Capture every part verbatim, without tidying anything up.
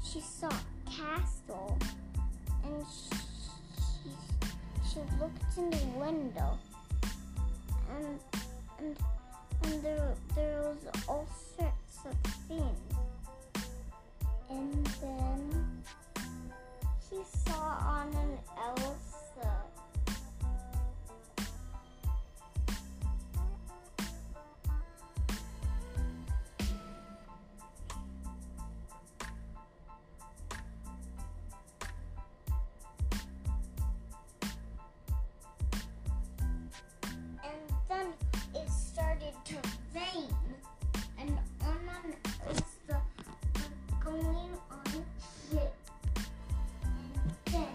she saw a castle, and she she looked in the window, and and and there there was all sorts of things, and then she saw on an Elsa. And then it started to rain, and on an Elsa was going on a trip. And then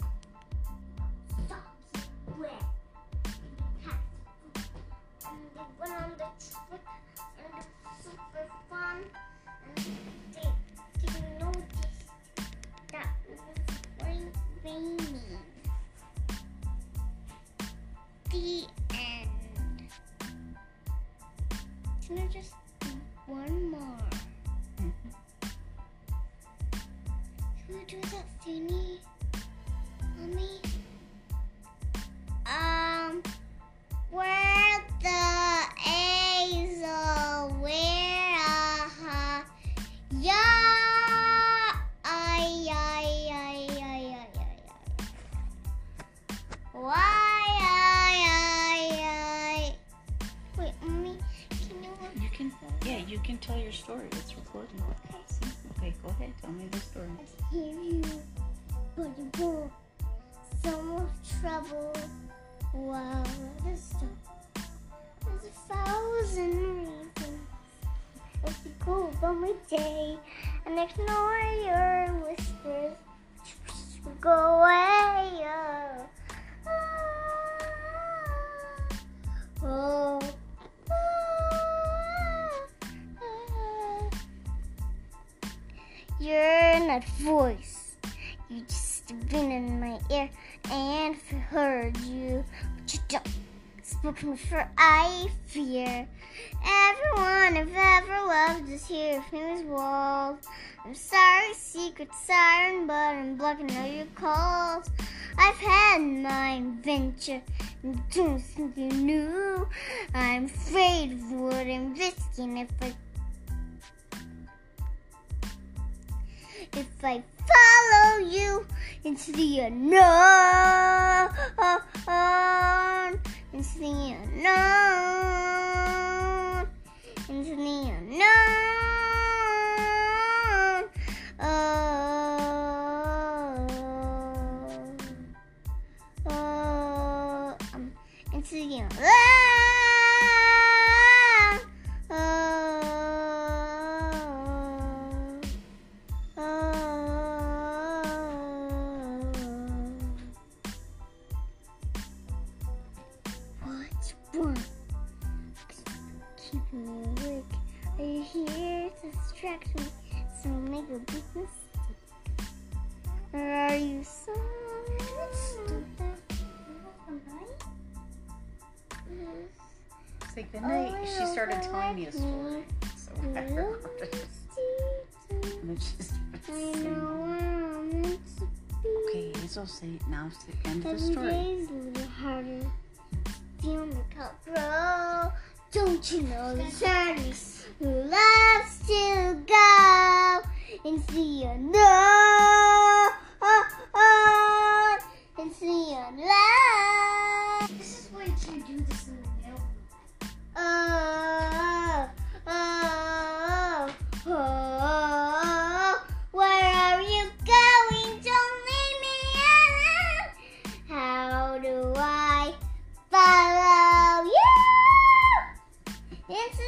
socks wet and cats. And they went on the trip, and it was super fun. And they didn't notice that it was rain- raining. The end. Can I just do one more? Mm-hmm. Can we do that thingy, Mommy? Um, where the A's are, where uh yeah, I, I, I, I, I, I, why, I, I, I. Wait, Mommy, can you look? You can, yeah, you can tell your story. It's recording. Okay. Okay, go ahead. Tell me the story. I hear you, but you won't. So much trouble. Wow, this stuff. There's a thousand reasons. If you go about my day and ignore your whispers, go away. Oh, oh, oh. You're not voice. You just been in my ear and heard you, but you don't spoke me for I fear. Everyone I've ever loved is here. His name is Walt. I'm sorry, secret siren, but I'm blocking all your calls. I've had my adventure and doing something new. I'm afraid of what I'm risking if I if I follow you into the unknown, into the unknown, into the unknown. Oh, oh, um, into the unknown. Keep me awake. Are you here to distract me so make a big mistake? Or are you someone stupid? Say goodnight. Oh, She started telling me a like story. me. So I recorded it. And then she started I singing. know where I'm meant to be. Okay, Hazel, say now it's the end of the Every story. day's a little harder. Feel the cup roll. Don't you know the sadness who loves to go into the unknown, into the unknown. This is why you can't do this in the mail. Oh, oh, oh, oh, where are you going? Don't leave me alone. How do I follow you into the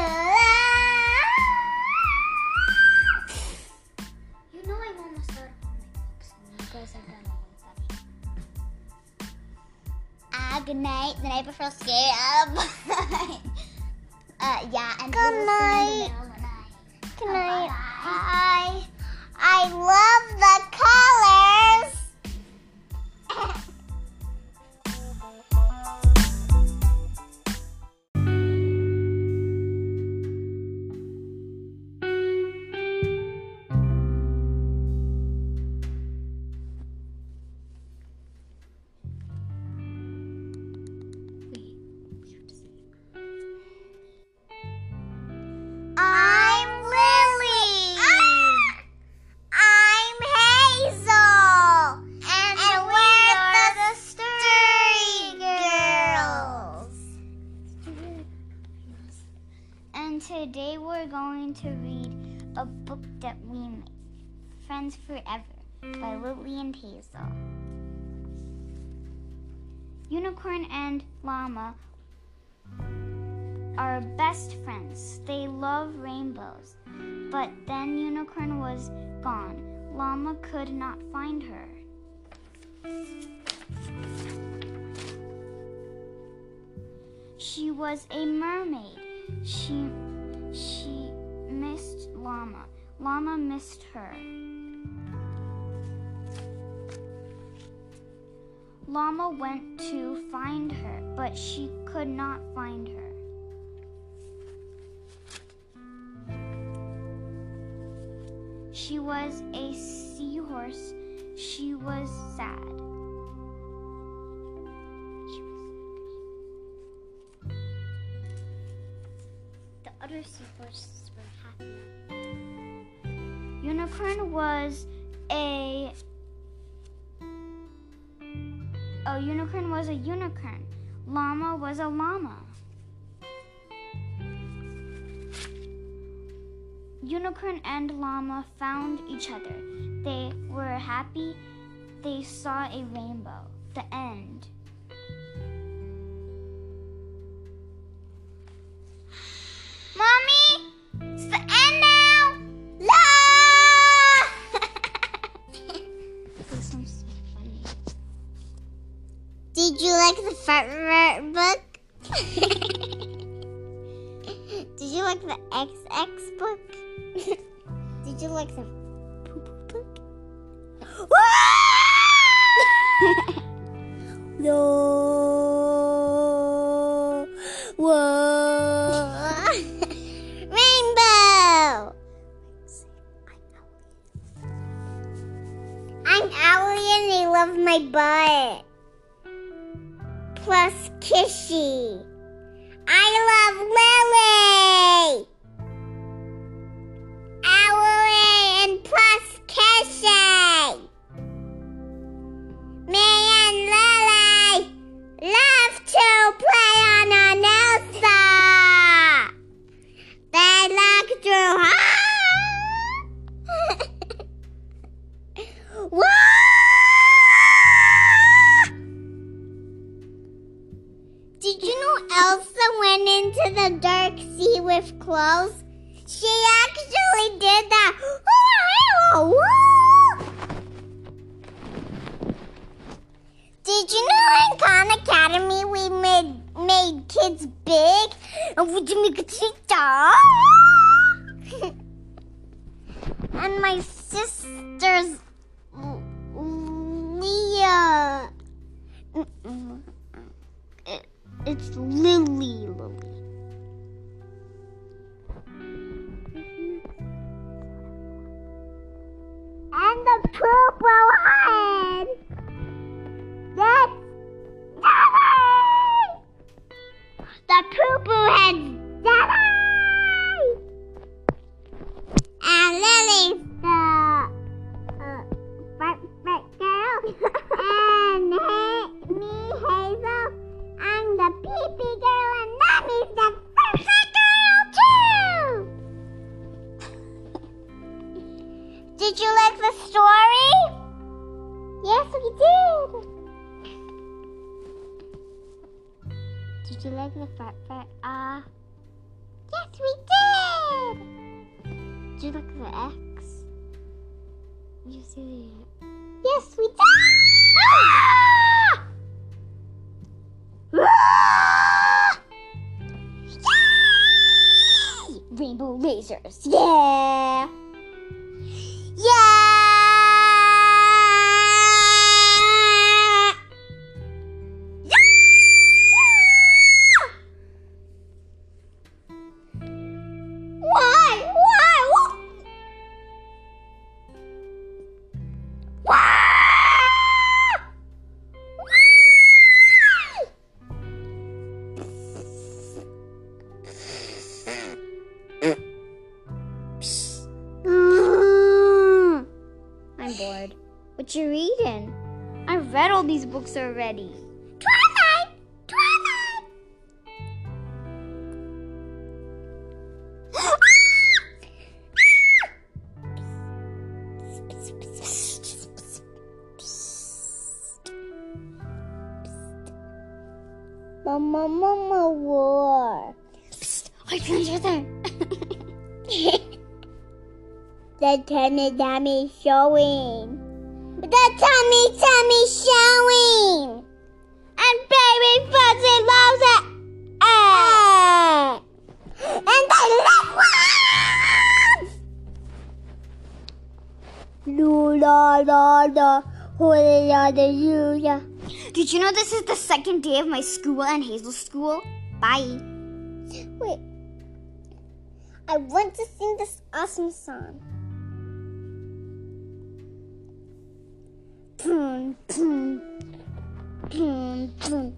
unknown? You know I'm almost out of all my books, and you guys have done all of that. Ah, good night. The night before scare up. uh, yeah, and good night. Good night. I, I love the colors. Today we're going to read a book that we made, Friends Forever, by Lily and Hazel. Unicorn and Llama are best friends. They love rainbows. But then Unicorn was gone. Llama could not find her. She was a mermaid. She she missed Llama. Llama missed her. Llama went to find her, but she could not find her. She was a seahorse. She was sad. The other seahorses were happy. Unicorn was a A unicorn was a unicorn. Llama was a llama. Unicorn and llama found each other. They were happy. They saw a rainbow. The end. Mommy, it's the end now. La! This one's so funny. Did you like the front book? Did you like the X X book? Did you like the poop book? No. Whoa. Rainbow. I'm Owlie and they love my butt. Plus Kissy. I love Lily. Owlie and plus Kissy. Me and Lily love to play on an Elsa. They like to What? Did you know Elsa went into the dark sea with clothes? She actually did that. Did you know in Khan Academy we made made kids big? And would you make it tall? And my sister's Leah. It's Lily, Lily. And the purple head. Yes. Daddy! The purple head. Daddy! And Lily's the uh, fat, fat girl. And hey, me, Hazel. I'm the pee-pee girl, and Mommy's the perfect girl, too! Did you like the story? Yes, we did. Did you like the fat fat ah? Uh, yes, we did. Did you like the X? You see it? Yes, we did. Ah! Yay! Rainbow lasers, yeah! Yeah! Yeah! Why? Why? Why? I'm bored. What you reading? I've read all these books already. Twilight! Twilight! Mama, mama, war. Psst, our friends are there. The tummy tummy showing. The tummy tummy showing. And baby fuzzy loves it. Ah. And the left one. La la la. Hallelujah. Did you know this is the second day of my school and Hazel's school? Bye. Wait. I want to sing this awesome song. Boom, boom, boom, boom.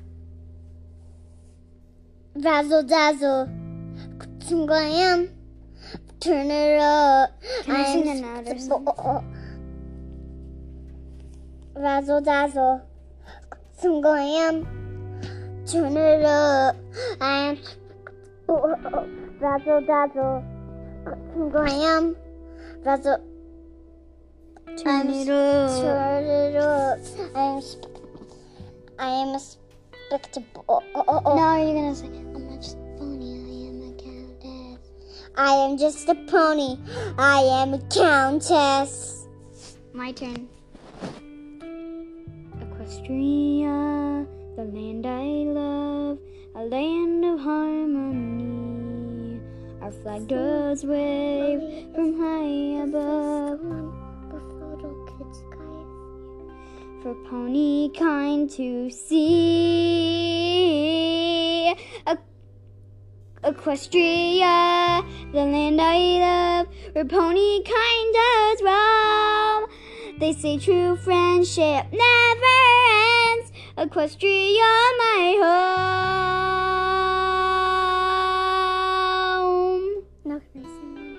Razzle dazzle. Sing I am. Turn it up. Can I sing another song? Razzle dazzle. Sing I am. Turn it up. I am. Razzle dazzle. Sing I am. Razzle. Turn it up. Turn it up. I am. I am a spectacle. Oh, oh, oh, oh. Now you're gonna say, I'm not just a pony, I am a countess. I am just a pony. I am a countess. My turn. Equestria, the land I love, a land of harmony. Our flag does wave from high above. For pony kind to see. A- Equestria, the land I love, where pony kind does roam. They say true friendship never ends. Equestria, my home. No, can I sing one?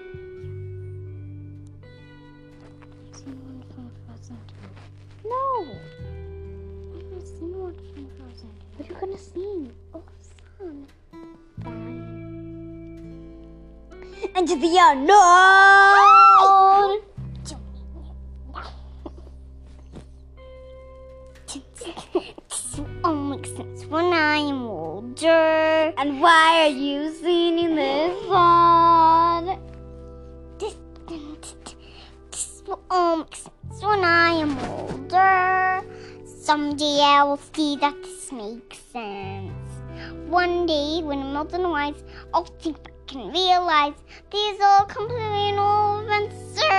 Sing one from Frozen. No. I'm gonna sing one from Frozen. What are you gonna sing? Oh, song. Bye. Into the unknown. This will all make sense when I am older. And why are you singing this song? This, this will all make sense when I am older. Someday I will see that this makes sense. One day, when I'm old and wise, I'll think back and realize these are completely new events.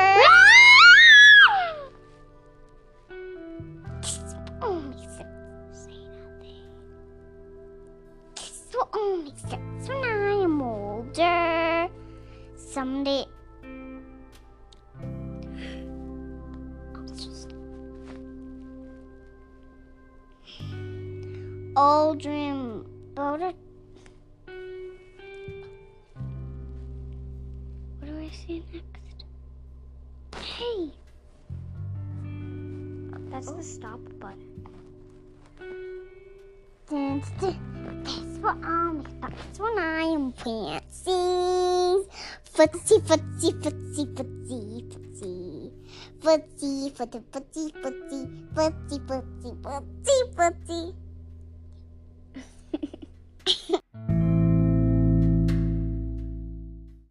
This will all make sense. Say nothing. This will all make sense when I am older. Someday. I'll dream about it. What do I say next? Hey! That's the stop button. Dun, dun, dun. That's what I'll make thoughts when I am fancies. Footsie, footsie, footsie, footsie, footsie. Footsie, footsie, footsie, footsie, footsie, footsie, footsie, footsie.